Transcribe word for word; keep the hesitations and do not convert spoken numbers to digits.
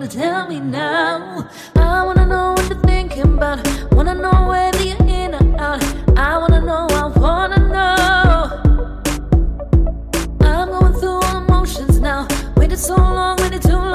tell me now. I wanna know what you're thinking about. Wanna know whether you're in or out. I wanna know, I wanna know. I'm going through all emotions now. Waited so long, waited too long.